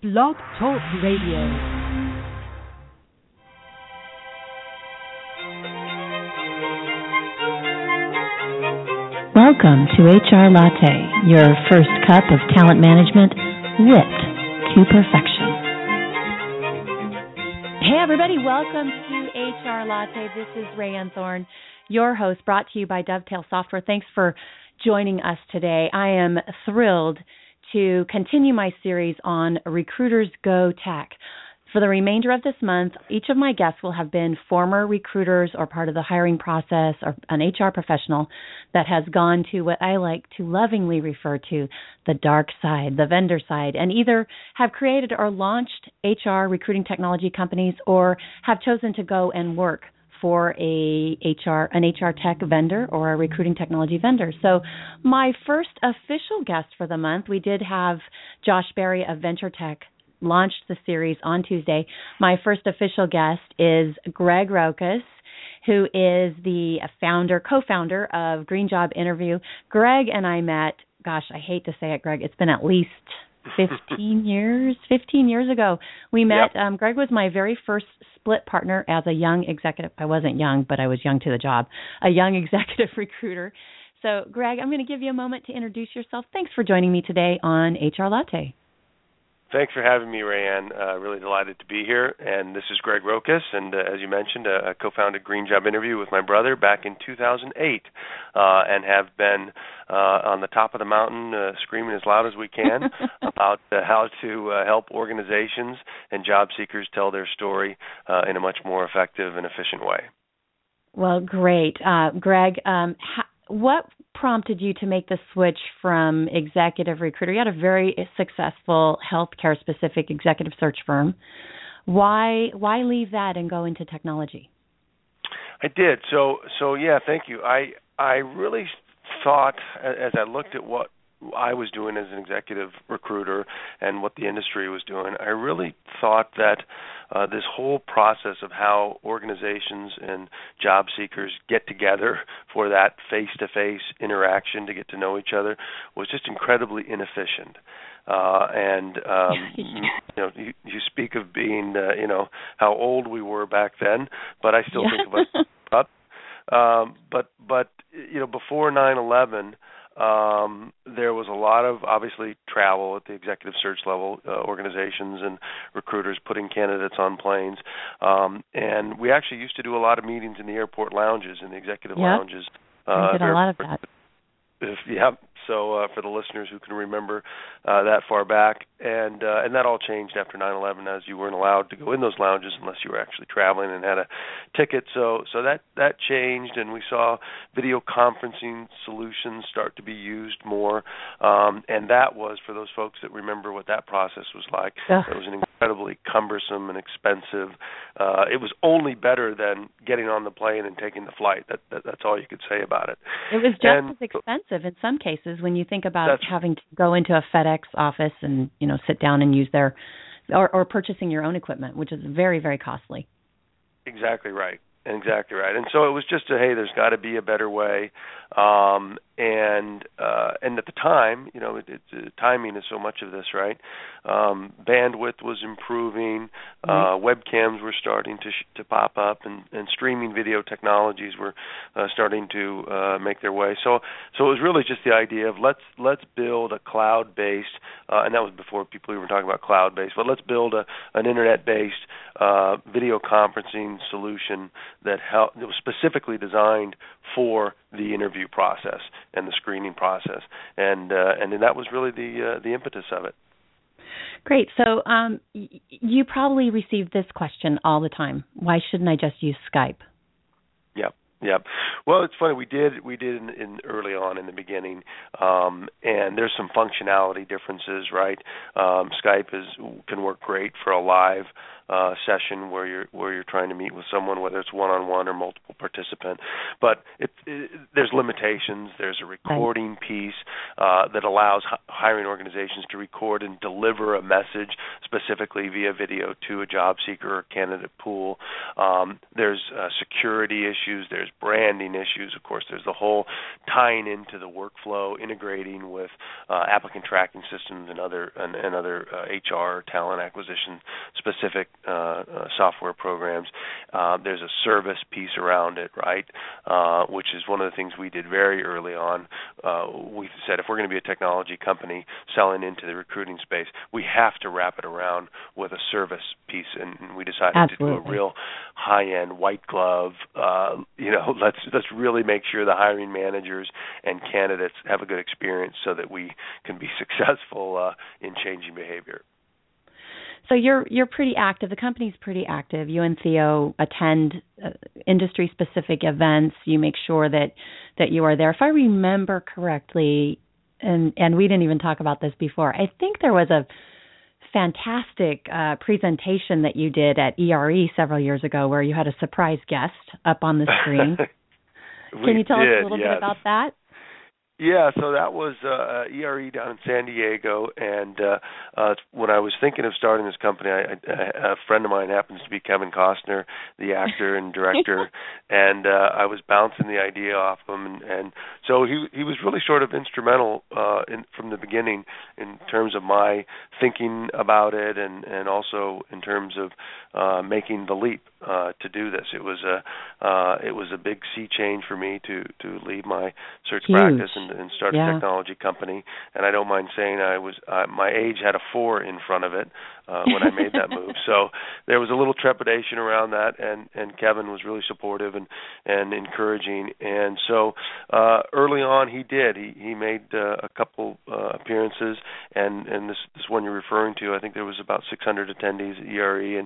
Blog Talk Radio. Welcome to HR Latte, your first cup of talent management whipped to perfection. Hey everybody, welcome to HR Latte. This is Rayanne Thorne, your host, brought to you by Dovetail Software. Thanks for joining us today. I am thrilled to continue my series on Recruiters Go Tech. For the remainder of this month, each of my guests will have been former recruiters or part of the hiring process or an HR professional that has gone to what I like to lovingly refer to the dark side, the vendor side, and either have created or launched HR recruiting technology companies or have chosen to go and work for an HR tech vendor or a recruiting technology vendor. So my first official guest for the month, we did have Josh Berry of Venture Tech launched the series on Tuesday. My first official guest is Greg Rokas, who is the co-founder of Green Job Interview. Greg and I met, gosh, I hate to say it, Greg, it's been at least 15 years ago. We met. Yep. Greg was my very first split partner as a young executive. I wasn't young, but I was young to the job, a young executive recruiter. So, Greg, I'm going to give you a moment to introduce yourself. Thanks for joining me today on HR Latte. Thanks for having me, Rayanne. Really delighted to be here. And this is Greg Rokas, and as you mentioned, I co-founded Green Job Interview with my brother back in 2008, and have been on the top of the mountain screaming as loud as we can about how to help organizations and job seekers tell their story in a much more effective and efficient way. Well, great. Greg, what prompted you to make the switch from executive recruiter? You had a very successful healthcare-specific executive search firm. Why leave that and go into technology? I did. So yeah, thank you. I really thought, as I looked at what I was doing as an executive recruiter and what the industry was doing, I really thought that this whole process of how organizations and job seekers get together for that face-to-face interaction to get to know each other was just incredibly inefficient. You speak of being, how old we were back then, but I still think of us up. But before 9/11. There was a lot of, obviously, travel at the executive search level, organizations and recruiters putting candidates on planes. And we actually used to do a lot of meetings in the airport lounges, in the executive lounges. I did a lot of that. So for the listeners who can remember that far back, and that all changed after 9/11, as you weren't allowed to go in those lounges unless you were actually traveling and had a ticket. So that changed, and we saw video conferencing solutions start to be used more, and that was, for those folks that remember what that process was like, it was an incredibly cumbersome and expensive. It was only better than getting on the plane and taking the flight. That's all you could say about it. It was just as expensive in some cases when you think about having to go into a FedEx office and sit down and use their or purchasing your own equipment, which is very, very costly. Exactly right. And so it was just there's got to be a better way. And at the time, timing is so much of this, right? Bandwidth was improving, webcams were starting to pop up, and streaming video technologies were starting to make their way. So it was really just the idea of let's build a cloud-based, and that was before people even were talking about cloud-based, but let's build an internet-based video conferencing solution that was specifically designed for the interview process and the screening process, and that was really the impetus of it. Great. So you probably receive this question all the time: why shouldn't I just use Skype? Yep. Well, it's funny. We did in early on in the beginning, and there's some functionality differences, right? Skype can work great for a live session where you're trying to meet with someone, whether it's one-on-one or multiple participant. But there's limitations. There's a recording piece that allows hiring organizations to record and deliver a message specifically via video to a job seeker or candidate pool. There's security issues. There's branding issues. Of course, there's the whole tying into the workflow, integrating with applicant tracking systems and other HR talent acquisition specific software programs. There's a service piece around it, right? Which is one of the things we did very early on. We said if we're going to be a technology company selling into the recruiting space, we have to wrap it around with a service piece, and we decided Absolutely. to do a real high-end white glove. Let's really make sure the hiring managers and candidates have a good experience so that we can be successful in changing behavior. So you're pretty active. The company's pretty active. You and Theo attend industry-specific events. You make sure that you are there. If I remember correctly, and we didn't even talk about this before, I think there was a fantastic presentation that you did at ERE several years ago where you had a surprise guest up on the screen. Can you tell us a little bit about that? Yeah, so that was ERE down in San Diego, and when I was thinking of starting this company, a friend of mine happens to be Kevin Costner, the actor and director, and I was bouncing the idea off him, and so he was really sort of instrumental from the beginning in terms of my thinking about it, and also in terms of making the leap to do this. It was a big sea change for me to leave my search practice and start a technology company. And I don't mind saying my age had a 4 in front of it when I made that move. So there was a little trepidation around that, and Kevin was really supportive and encouraging. And so early on he did. He made a couple appearances, and this one you're referring to, I think there was about 600 attendees at ERE, and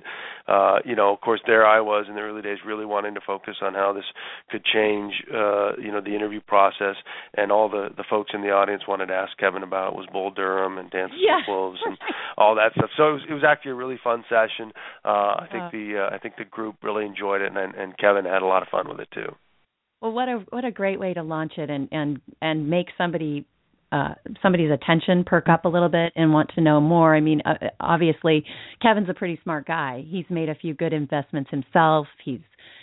of course there I was in the early days really wanting to focus on how this could change the interview process, and all the folks in the audience wanted to ask Kevin about was Bull Durham and Dances with Wolves and all that stuff. So it was actually a really fun session. I think the group really enjoyed it, and Kevin had a lot of fun with it too. Well, what a great way to launch it and make somebody's attention perk up a little bit and want to know more. I mean, obviously, Kevin's a pretty smart guy. He's made a few good investments himself. He's,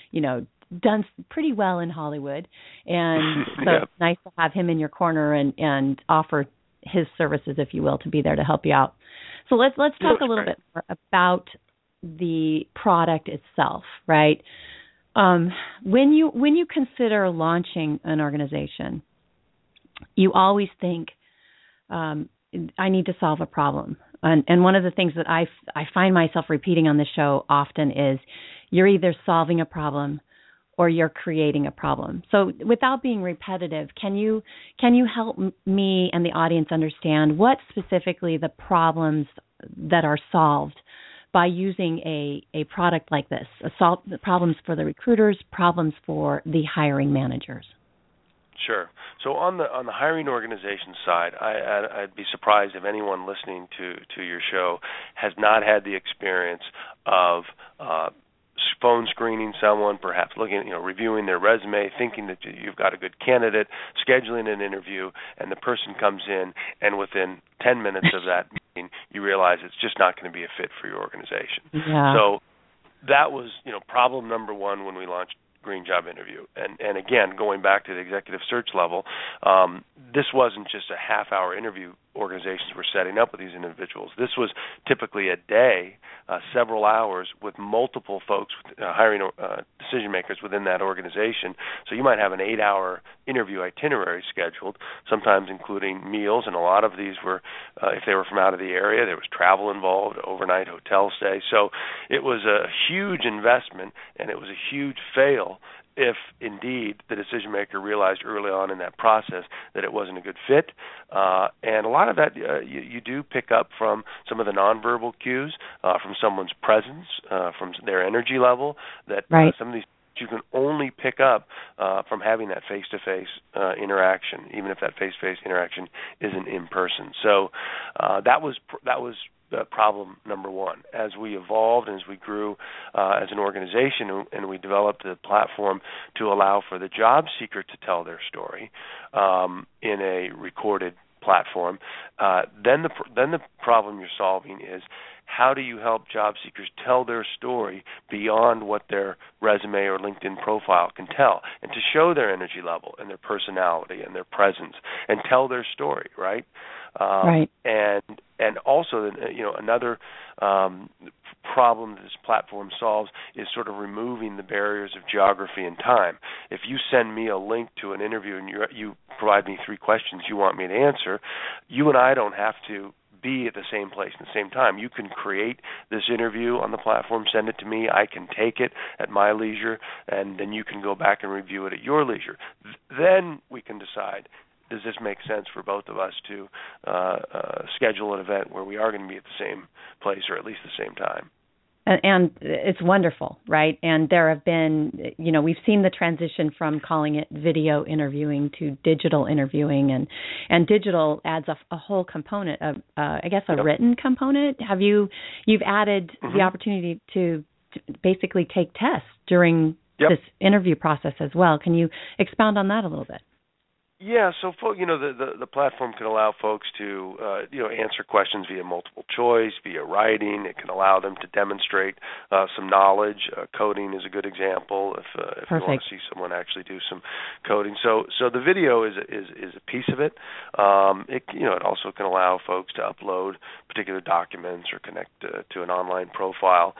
done pretty well in Hollywood, and so it's nice to have him in your corner and offer his services, if you will, to be there to help you out. So let's talk a little bit more about the product itself, right? When you consider launching an organization, you always think, I need to solve a problem. And one of the things that I find myself repeating on this show often is you're either solving a problem or you're creating a problem. So without being repetitive, can you help me and the audience understand what specifically the problems that are solved by using a product like this? Solve the problems for the recruiters, problems for the hiring managers. Sure. So on the hiring organization side, I'd be surprised if anyone listening to your show has not had the experience of phone screening someone, perhaps reviewing their resume, thinking that you've got a good candidate, scheduling an interview, and the person comes in, and within 10 minutes of that meeting, you realize it's just not going to be a fit for your organization. Yeah. So that was, problem number one when we launched Green Job Interview. And again, going back to the executive search level, this wasn't just a half-hour interview organizations were setting up with these individuals. This was typically a day, several hours, with multiple folks hiring decision makers within that organization. So you might have an 8-hour interview itinerary scheduled, sometimes including meals, and a lot of these were, if they were from out of the area, there was travel involved, overnight hotel stay. So it was a huge investment, and it was a huge fail if indeed the decision maker realized early on in that process that it wasn't a good fit. And a lot of that you do pick up from some of the nonverbal cues, from someone's presence, from their energy level, that some of these you can only pick up from having that face-to-face interaction, even if that face-to-face interaction isn't in person. So that was problem number one. As we evolved and as we grew as an organization, and we developed a platform to allow for the job seeker to tell their story in a recorded platform, then the problem you're solving is, how do you help job seekers tell their story beyond what their resume or LinkedIn profile can tell, and to show their energy level and their personality and their presence and tell their story, right? Right. And also, another problem this platform solves is sort of removing the barriers of geography and time. If you send me a link to an interview and you provide me 3 questions you want me to answer, you and I don't have to be at the same place at the same time. You can create this interview on the platform, send it to me, I can take it at my leisure, and then you can go back and review it at your leisure. Then we can decide, does this make sense for both of us to schedule an event where we are going to be at the same place or at least the same time? And it's wonderful, right? And there have been, we've seen the transition from calling it video interviewing to digital interviewing, and digital adds a whole component of, a written component. You've added the opportunity to basically take tests during this interview process as well. Can you expound on that a little bit? Yeah, so the platform can allow folks to answer questions via multiple choice, via writing. It can allow them to demonstrate some knowledge. Coding is a good example if you want to see someone actually do some coding. So the video is a piece of it. It also can allow folks to upload particular documents or connect to an online profile.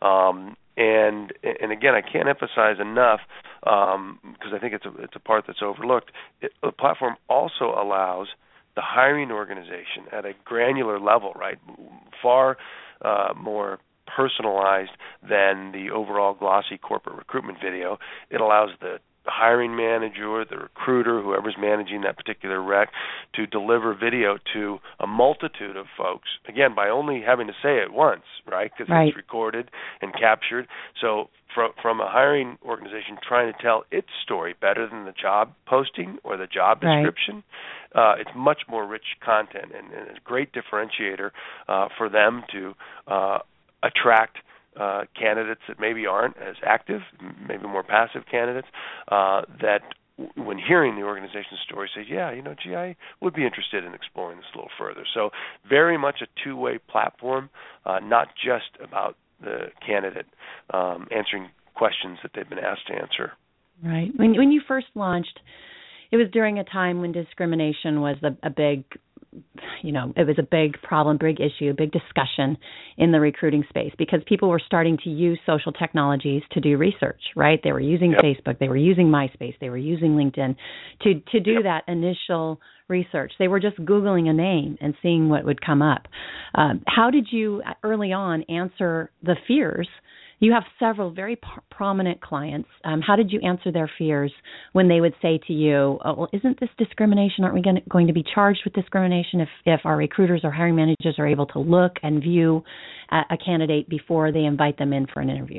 And again, I can't emphasize enough, because I think it's a part that's overlooked. The platform also allows the hiring organization at a granular level, right, far more personalized than the overall glossy corporate recruitment video. It allows the hiring manager, the recruiter, whoever's managing that particular rec, to deliver video to a multitude of folks, again, by only having to say it once, right, because it's recorded and captured. So from a hiring organization trying to tell its story better than the job posting or the job description, it's much more rich content and a great differentiator for them to attract candidates that maybe aren't as active, maybe more passive candidates, that when hearing the organization's story say, I would be interested in exploring this a little further. So very much a two-way platform, not just about the candidate answering questions that they've been asked to answer. Right. When you first launched, it was during a time when discrimination was a big it was a big problem, big issue, big discussion in the recruiting space, because people were starting to use social technologies to do research, right? They were using Facebook, they were using MySpace, they were using LinkedIn to do that initial research. They were just Googling a name and seeing what would come up. How did you early on answer the fears? You have several very prominent clients. How did you answer their fears when they would say to you, isn't this discrimination? Aren't we going to be charged with discrimination if our recruiters or hiring managers are able to look and view a candidate before they invite them in for an interview?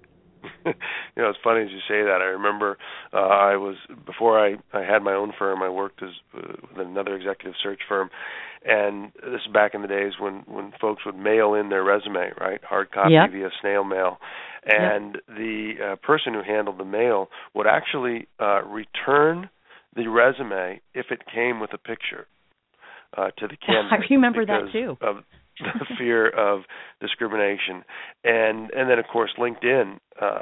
It's funny as you say that. I remember before I had my own firm, I worked with another executive search firm, and this is back in the days when folks would mail in their resume, right, hard copy via snail mail, and the person who handled the mail would actually return the resume if it came with a picture to the candidate. I remember that too. Of the fear of discrimination, and then of course LinkedIn,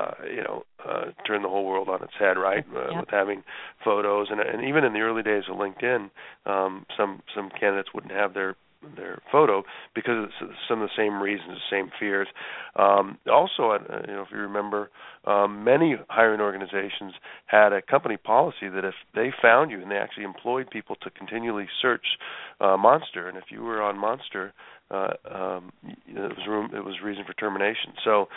turned the whole world on its head, right? With having photos, and even in the early days of LinkedIn, some candidates wouldn't have their photo because of some of the same reasons, the same fears. Also, if you remember, many hiring organizations had a company policy that if they found you, and they actually employed people to continually search Monster, and if you were on Monster, it was reason for termination. So,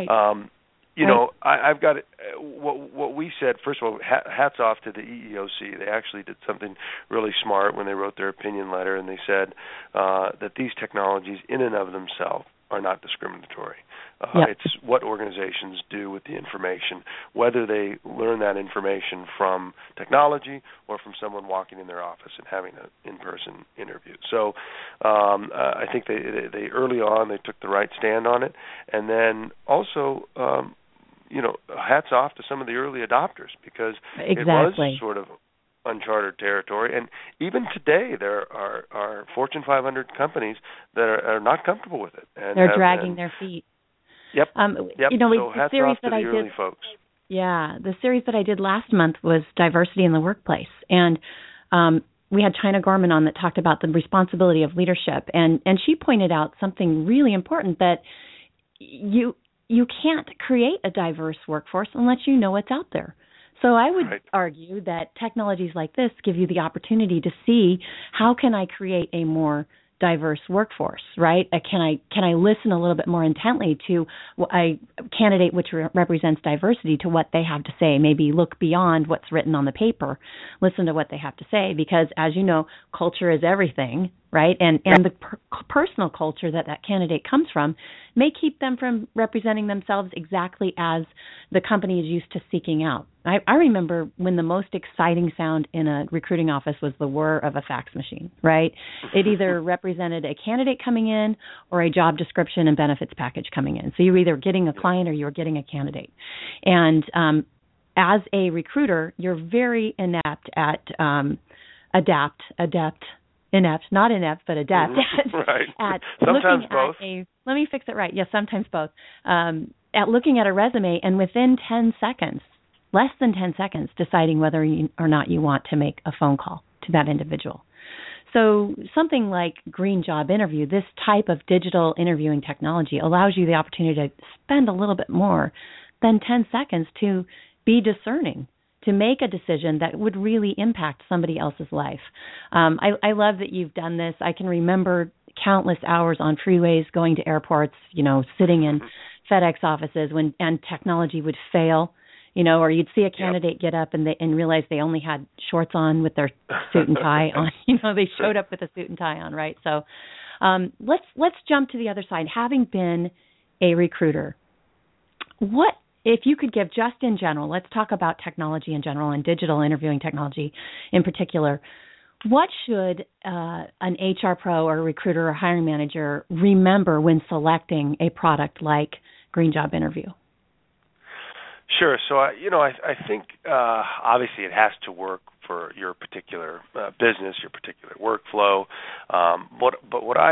I've got what we said. First of all, hats off to the EEOC. They actually did something really smart when they wrote their opinion letter, and they said that these technologies, in and of themselves, are not discriminatory. Yep. It's what organizations do with the information, whether they learn that information from technology or from someone walking in their office and having an in-person interview. So I think they early on they took the right stand on it, and then also hats off to some of the early adopters, because it was sort of uncharted territory. And even today, there are Fortune 500 companies that are not comfortable with it. And they're dragging their feet. Yep. So hats off to the early folks. Yeah, the series that I did last month was Diversity in the Workplace, and we had China Gorman on that talked about the responsibility of leadership, and she pointed out something really important, that you can't create a diverse workforce unless you know what's out there. So I would argue that technologies like this give you the opportunity to see, how can I create a more diverse workforce, right? Can I listen a little bit more intently to a candidate which represents diversity, to what they have to say, maybe look beyond what's written on the paper, listen to what they have to say, because as you know, culture is everything, right? And the personal culture that candidate comes from may keep them from representing themselves exactly as the company is used to seeking out. I remember when the most exciting sound in a recruiting office was the whir of a fax machine, right? It either represented a candidate coming in or a job description and benefits package coming in. So you're either getting a client or you're getting a candidate. And as a recruiter, you're very inept at not inept, but adept at sometimes looking both. Let me fix it right. Yes, sometimes both. At looking at a resume and within 10 seconds, less than 10 seconds, deciding whether or not you want to make a phone call to that individual. So something like Green Job Interview, this type of digital interviewing technology, allows you the opportunity to spend a little bit more than 10 seconds to be discerning, to make a decision that would really impact somebody else's life. I love that you've done this. I can remember countless hours on freeways, going to airports, sitting in FedEx offices and technology would fail, or you'd see a candidate get up and realize they only had shorts on with their suit and tie on. They showed up with a suit and tie on, right? So let's jump to the other side. Having been a recruiter, what, if you could give, just in general, let's talk about technology in general and digital interviewing technology in particular, what should an HR pro or a recruiter or hiring manager remember when selecting a product like Green Job Interview? Sure. So, I think obviously it has to work for your particular business, your particular workflow. But what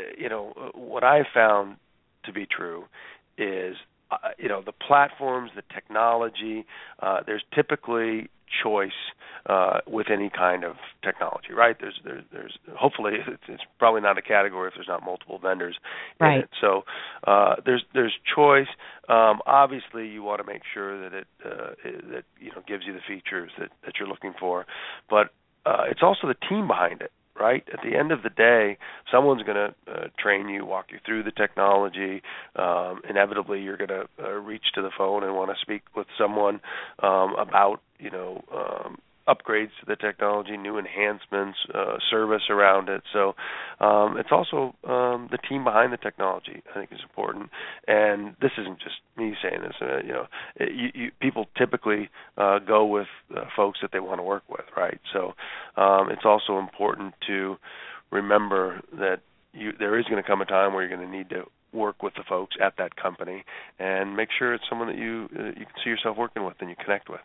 I found to be true is, the platforms, the technology, there's typically choice with any kind of technology, right? There's hopefully it's probably not a category if there's not multiple vendors in it. So there's choice. Obviously, you want to make sure that it gives you the features that you're looking for, but it's also the team behind it. Right? At the end of the day, someone's going to train you, walk you through the technology. Inevitably, you're going to reach to the phone and want to speak with someone about, upgrades to the technology, new enhancements, service around it. So it's also the team behind the technology, I think, is important. And this isn't just me saying this. People typically go with folks that they want to work with, right? So it's also important to remember that there is going to come a time where you're going to need to work with the folks at that company and make sure it's someone that you can see yourself working with and you connect with.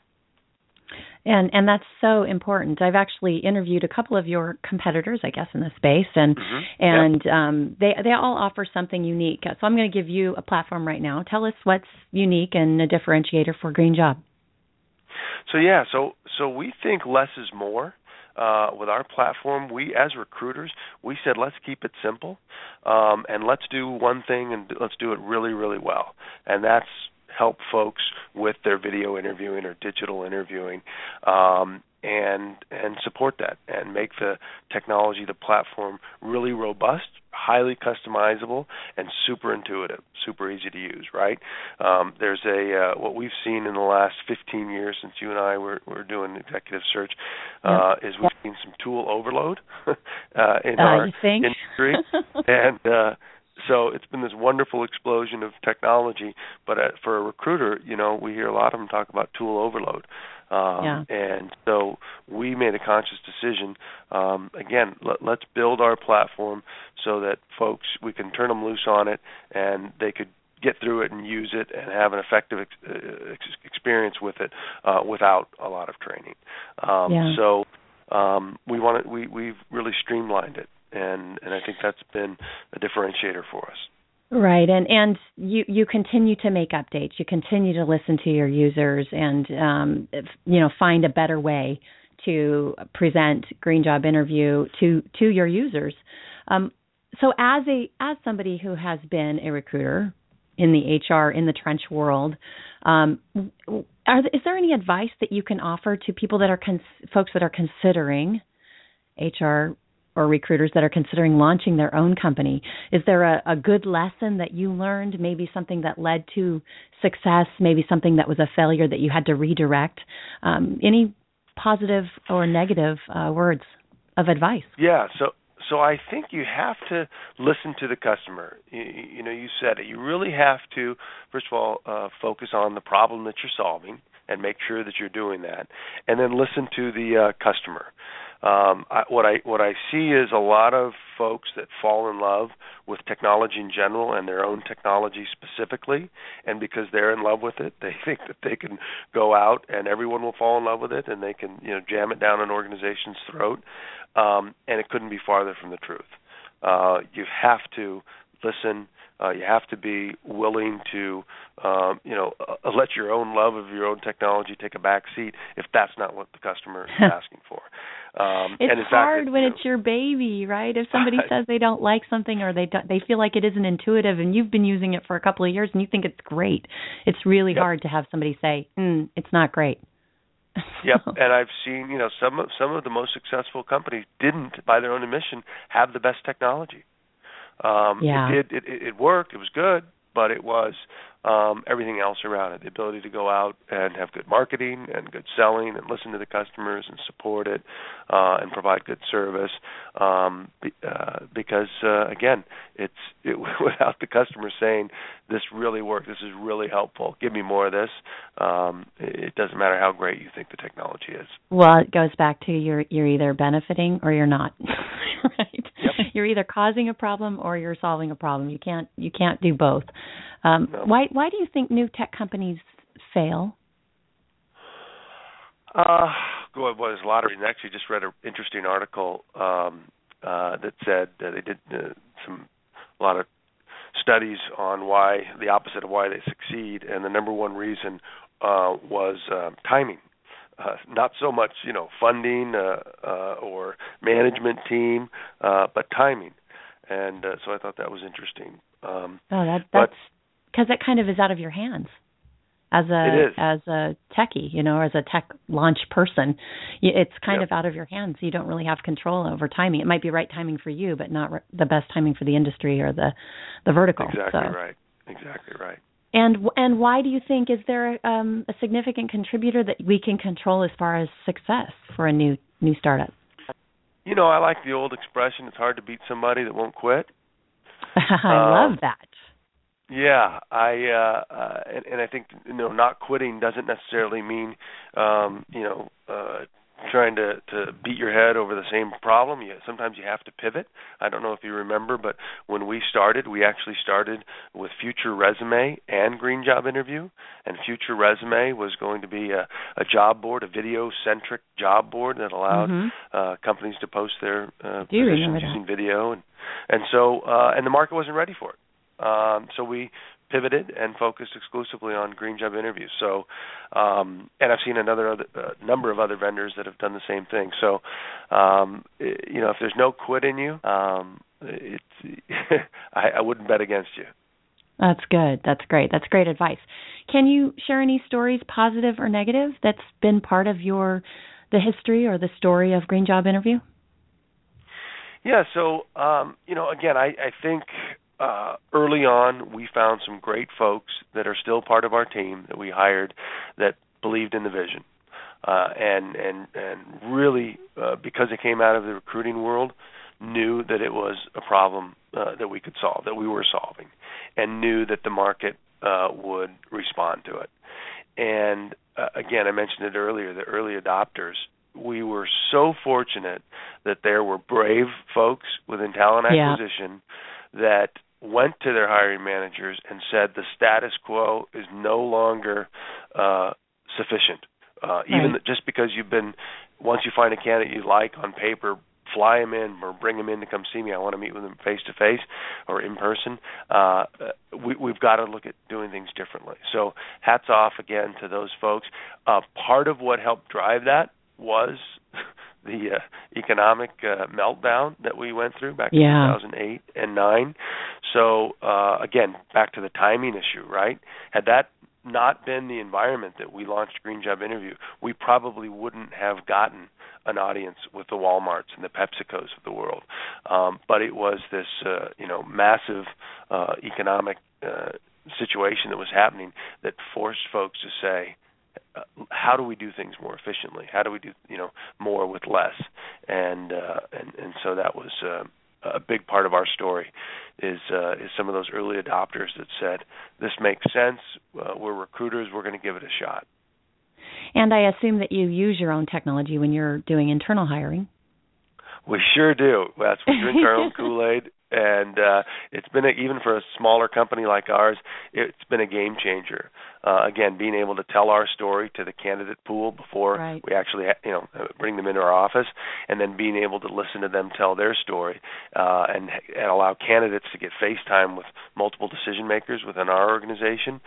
And that's so important. I've actually interviewed a couple of your competitors, I guess, in this space, and they all offer something unique. So I'm going to give you a platform right now. Tell us what's unique and a differentiator for Green Job. So we think less is more. With our platform, we as recruiters, we said let's keep it simple, and let's do one thing and let's do it really, really well, and that's help folks with their video interviewing or digital interviewing, and support that and make the technology, the platform, really robust, highly customizable, and super intuitive, super easy to use, right? There's what we've seen in the last 15 years since you and I were doing executive search, is we've seen some tool overload in our industry. And so it's been this wonderful explosion of technology. But for a recruiter, we hear a lot of them talk about tool overload. And so we made a conscious decision. Again, let's build our platform so that folks, we can turn them loose on it, and they could get through it and use it and have an effective experience with it without a lot of training. So we've really streamlined it, and I think that's been a differentiator for us. Right, and you continue to make updates. You continue to listen to your users, and find a better way to present Green Job Interview to your users. So as somebody who has been a recruiter in the HR, in the trench world, is there any advice that you can offer to people that are folks that are considering HR, or recruiters that are considering launching their own company? Is there a good lesson that you learned, maybe something that led to success, maybe something that was a failure that you had to redirect? Any positive or negative words of advice? Yeah, so I think you have to listen to the customer. You said it. You really have to, first of all, focus on the problem that you're solving and make sure that you're doing that, and then listen to the customer. What I see is a lot of folks that fall in love with technology in general and their own technology specifically, and because they're in love with it, they think that they can go out and everyone will fall in love with it, and they can jam it down an organization's throat, and it couldn't be farther from the truth. You have to listen. You have to be willing to, let your own love of your own technology take a back seat if that's not what the customer is asking for. It's hard when it's your baby, right? If somebody says they don't like something, or they feel like it isn't intuitive, and you've been using it for a couple of years and you think it's great, it's really hard to have somebody say, it's not great. Yep, and I've seen, some of the most successful companies didn't, by their own admission, have the best technology. It worked, it was good, but it was everything else around it. The ability to go out and have good marketing and good selling and listen to the customers and support it and provide good service. Because again, it's without the customer saying, this really worked, this is really helpful, give me more of this, it doesn't matter how great you think the technology is. Well, it goes back to you're either benefiting or you're not. Right? Yep. You're either causing a problem or you're solving a problem. You can't do both. No. Why do you think new tech companies fail? There's a lot of reasons. I actually just read an interesting article that said that they did a lot of studies on why the opposite of why they succeed, and the number one reason was timing. Not so much, funding or management team, but timing. And so I thought that was interesting. That's because that kind of is out of your hands as a techie, or as a tech launch person. It's kind of out of your hands. You don't really have control over timing. It might be right timing for you, but not the best timing for the industry or the vertical. Exactly right. And why do you think, is there a significant contributor that we can control as far as success for a new startup? I like the old expression, it's hard to beat somebody that won't quit. I love that. Yeah, and I think not quitting doesn't necessarily mean trying to beat your head over the same problem. Sometimes you have to pivot. I don't know if you remember, but when we actually started with Future Resume and Green Job Interview, and Future Resume was going to be a job board, a video-centric job board that allowed companies to post their positions using video, and so the market wasn't ready for it. So we pivoted and focused exclusively on Green Job Interviews. So, and I've seen another number of other vendors that have done the same thing. So, if there's no quit in you, I wouldn't bet against you. That's good. That's great. That's great advice. Can you share any stories, positive or negative, that's been part of the history or the story of Green Job Interview? Yeah. So, again, I think early on we found some great folks that are still part of our team that we hired that believed in the vision, and really because it came out of the recruiting world, knew that it was a problem that we could solve, that we were solving, and knew that the market would respond to it. And again, I mentioned it earlier, the early adopters. We were so fortunate that there were brave folks within talent acquisition that went to their hiring managers and said the status quo is no longer sufficient. Even just because once you find a candidate you like on paper, fly them in or bring them in to come see me. I want to meet with them face to face or in person. We've got to look at doing things differently. So hats off again to those folks. Part of what helped drive that was the economic meltdown that we went through back in 2008 and 2009. So again, back to the timing issue, right? Had that not been the environment that we launched Green Job Interview, we probably wouldn't have gotten an audience with the Walmarts and the PepsiCos of the world. But it was this, massive economic situation that was happening that forced folks to say, how do we do things more efficiently? How do we do, more with less? And so that was a big part of our story is some of those early adopters that said, this makes sense, we're recruiters, we're going to give it a shot. And I assume that you use your own technology when you're doing internal hiring. We sure do. We drink our own Kool-Aid, and it's been, even for a smaller company like ours, it's been a game changer. Again, being able to tell our story to the candidate pool before we actually, bring them into our office, and then being able to listen to them tell their story, and allow candidates to get face time with multiple decision makers within our organization,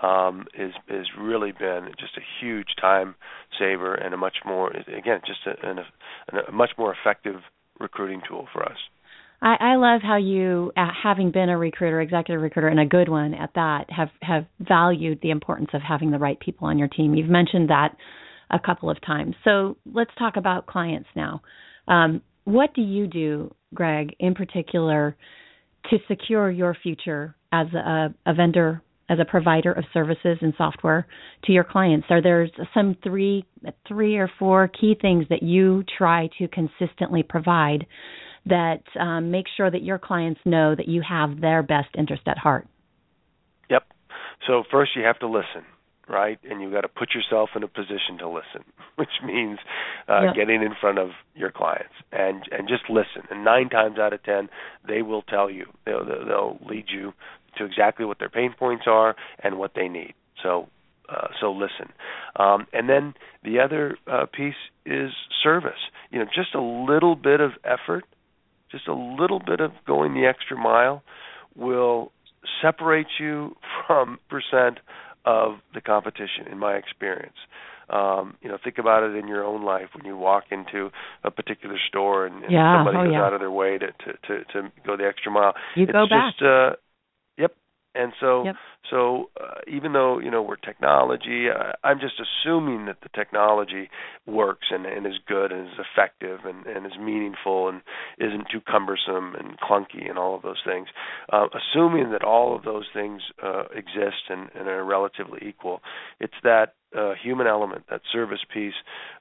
is really been just a huge time saver and a much more, again, just a much more effective recruiting tool for us. I love how you, having been a recruiter, executive recruiter, and a good one at that, have valued the importance of having the right people on your team. You've mentioned that a couple of times. So let's talk about clients now. What do you do, Greg, in particular, to secure your future as a vendor, as a provider of services and software to your clients? Are there some three or four key things that you try to consistently provide that make sure that your clients know that you have their best interest at heart? Yep. So first you have to listen, right? And you've got to put yourself in a position to listen, which means getting in front of your clients and just listen. And 9 times out of 10, they will tell you. They'll lead you to exactly what their pain points are and what they need. So listen. And then the other piece is service. Just a little bit of effort, just a little bit of going the extra mile will separate you from percent of the competition, in my experience. Think about it in your own life when you walk into a particular store and somebody goes out of their way to go the extra mile. It's go back. Yep. And so even though, we're technology, I'm just assuming that the technology works and is good and is effective and is meaningful and isn't too cumbersome and clunky and all of those things. Assuming that all of those things exist and are relatively equal, it's that human element, that service piece,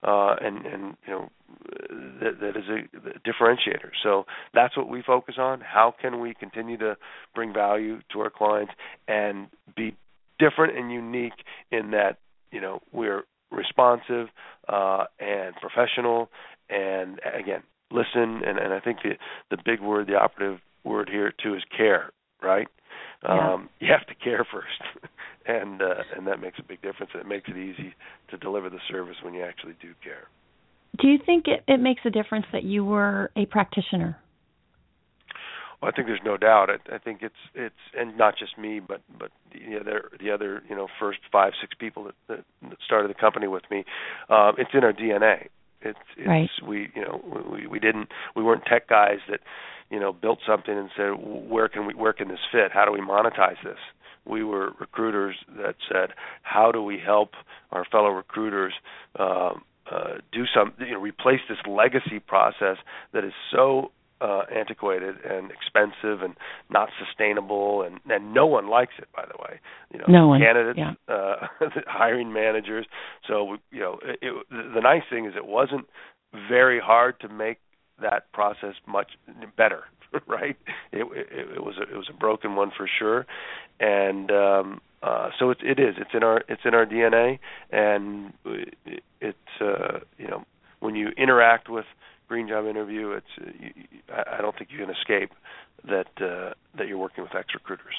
that is a differentiator. So that's what we focus on. How can we continue to bring value to our clients and be different and unique in that, we're responsive and professional and, again, listen. And I think the big word, the operative word here, too, is care, right? You have to care first. And that makes a big difference. It makes it easy to deliver the service when you actually do care. Do you think it makes a difference that you were a practitioner? Well, I think there's no doubt. I think it's and not just me, but the other first 5-6 people that started the company with me. It's in our DNA. It's right. We weren't tech guys that built something and said, where can this fit? How do we monetize this? We were recruiters that said, how do we help our fellow recruiters do replace this legacy process that is so antiquated and expensive and not sustainable, and no one likes it, by the way. No one. Candidates, hiring managers. So the nice thing is it wasn't very hard to make that process much better right? It was a broken one for sure, and so it is. It's in our DNA, and it's when you interact with Green Job Interview, I don't think you can escape that you're working with ex-recruiters.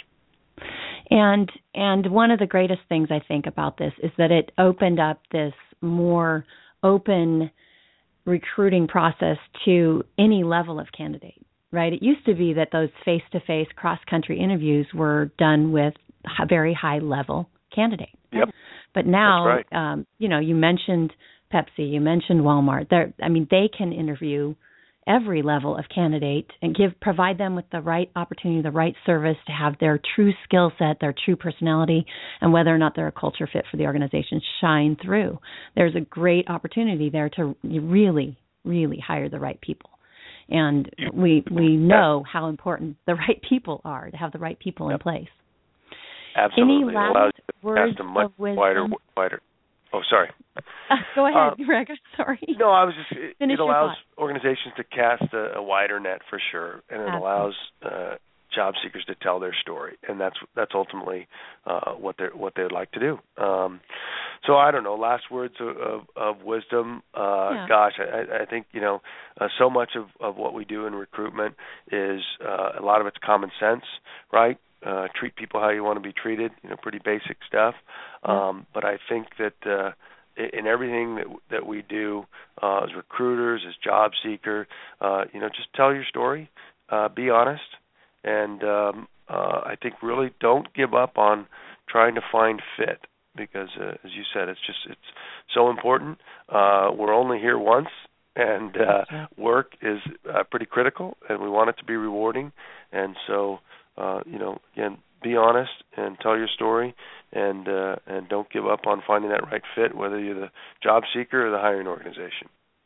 And one of the greatest things I think about this is that it opened up this more open recruiting process to any level of candidate, right? It used to be that those face-to-face cross-country interviews were done with a very high-level candidate. Yep. But now, that's right. You mentioned Pepsi, you mentioned Walmart. They can interview every level of candidate and provide them with the right opportunity, the right service to have their true skill set, their true personality, and whether or not they're a culture fit for the organization shine through. There's a great opportunity there to really, really hire the right people. And we know how important the right people are, to have the right people in place. Absolutely. Any last words of wisdom? Wider. Oh, sorry. Go ahead, Greg. Sorry. No, I was just. Finish it allows your organizations to cast a wider net for sure, and it allows job seekers to tell their story, and that's ultimately what they would like to do. So I don't know. Last words of wisdom. Gosh, I think so much of what we do in recruitment is a lot of it's common sense, right? Treat people how you want to be treated, pretty basic stuff. But I think that in everything that we do as recruiters, as job seeker, just tell your story, be honest, and I think really don't give up on trying to find fit, because as you said, it's so important. We're only here once, and work is pretty critical, and we want it to be rewarding, and so. Again, be honest and tell your story, and don't give up on finding that right fit, whether you're the job seeker or the hiring organization.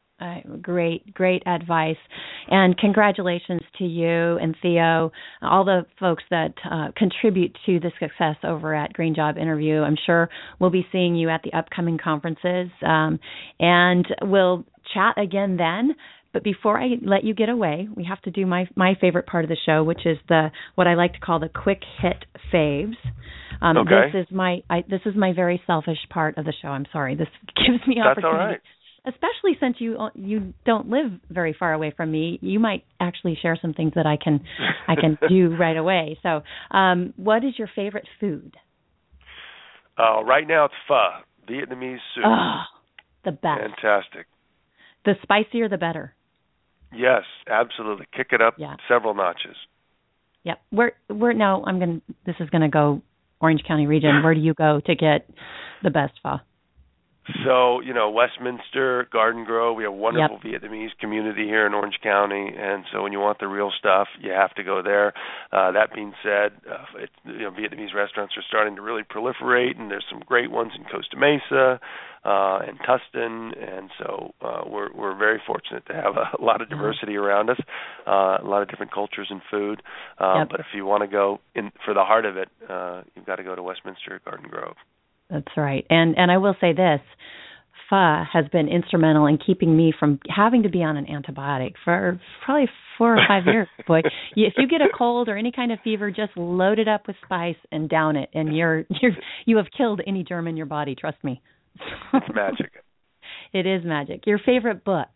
Great advice. And congratulations to you and Theo, all the folks that contribute to the success over at Green Job Interview. I'm sure we'll be seeing you at the upcoming conferences, and we'll chat again then. But before I let you get away, we have to do my favorite part of the show, which is what I like to call the quick hit faves. Okay. This is my very selfish part of the show. I'm sorry. This gives me opportunity. That's all right. Especially since you don't live very far away from me, you might actually share some things that I can do right away. So, what is your favorite food? Right now it's pho, Vietnamese soup. Oh, the best. Fantastic. The spicier, the better. Yes, absolutely. Kick it up several notches. Yep. This is gonna go Orange County region. Where do you go to get the best pho? So, Westminster, Garden Grove, we have a wonderful Vietnamese community here in Orange County, and so when you want the real stuff, you have to go there. That being said, Vietnamese restaurants are starting to really proliferate, and there's some great ones in Costa Mesa and Tustin, and so we're very fortunate to have a lot of diversity around us, a lot of different cultures and food. But if you want to go in for the heart of it, you've got to go to Westminster, Garden Grove. That's right. And I will say this, pho has been instrumental in keeping me from having to be on an antibiotic for probably 4 or 5 years. Boy, if you get a cold or any kind of fever, just load it up with spice and down it, and you have killed any germ in your body, trust me. It's magic. It is magic. Your favorite book?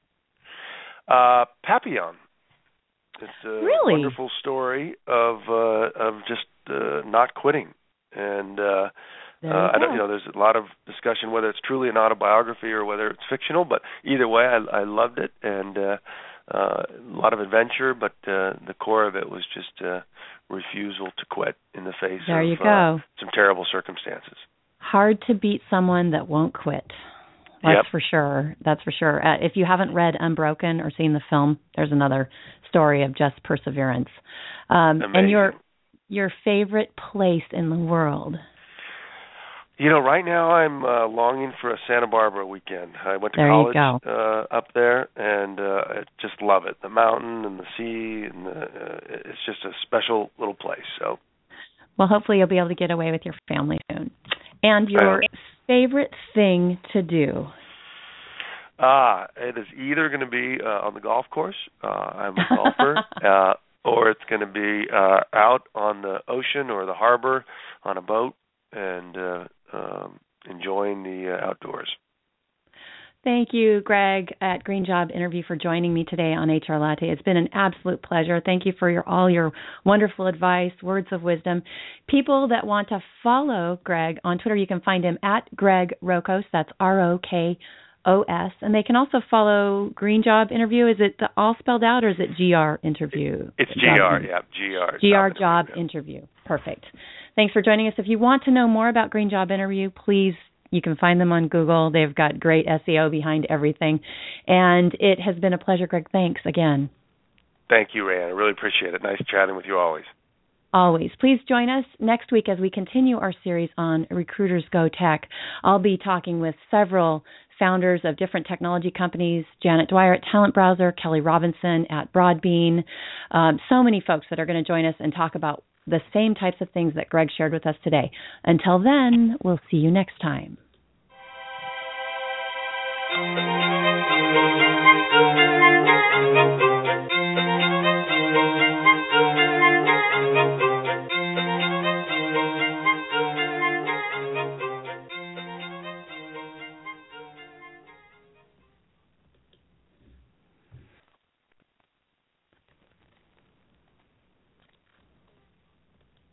Papillon. It's a wonderful story of just not quitting, and there's a lot of discussion whether it's truly an autobiography or whether it's fictional, but either way, I loved it, and a lot of adventure, but the core of it was just refusal to quit in the face of some terrible circumstances. Hard to beat someone that won't quit. That's for sure. That's for sure. If you haven't read Unbroken or seen the film, there's another story of just perseverance. And your favorite place in the world? Right now I'm longing for a Santa Barbara weekend. I went to college up there, and I just love it. The mountain and the sea, and it's just a special little place. So, well, hopefully you'll be able to get away with your family soon. And your favorite thing to do? It is either going to be on the golf course. I'm a golfer. Or it's going to be out on the ocean or the harbor on a boat and enjoying the outdoors. Thank you, Greg, at Green Job Interview for joining me today on HR Latte. It's been an absolute pleasure. Thank you for all your wonderful advice, words of wisdom. People that want to follow Greg on Twitter, you can find him at Greg Rokos. That's ROKOS. And they can also follow Green Job Interview. Is it all spelled out, or is it GR Interview? It's GR, yeah, GR. GR Job Interview. Perfect. Thanks for joining us. If you want to know more about Green Job Interview, please, you can find them on Google. They've got great SEO behind everything. And it has been a pleasure, Greg. Thanks again. Thank you, Ann. I really appreciate it. Nice chatting with you always. Always. Please join us next week as we continue our series on Recruiters Go Tech. I'll be talking with several founders of different technology companies, Janet Dwyer at Talent Browser, Kelly Robinson at Broadbean, so many folks that are going to join us and talk about the same types of things that Greg shared with us today. Until then, we'll see you next time.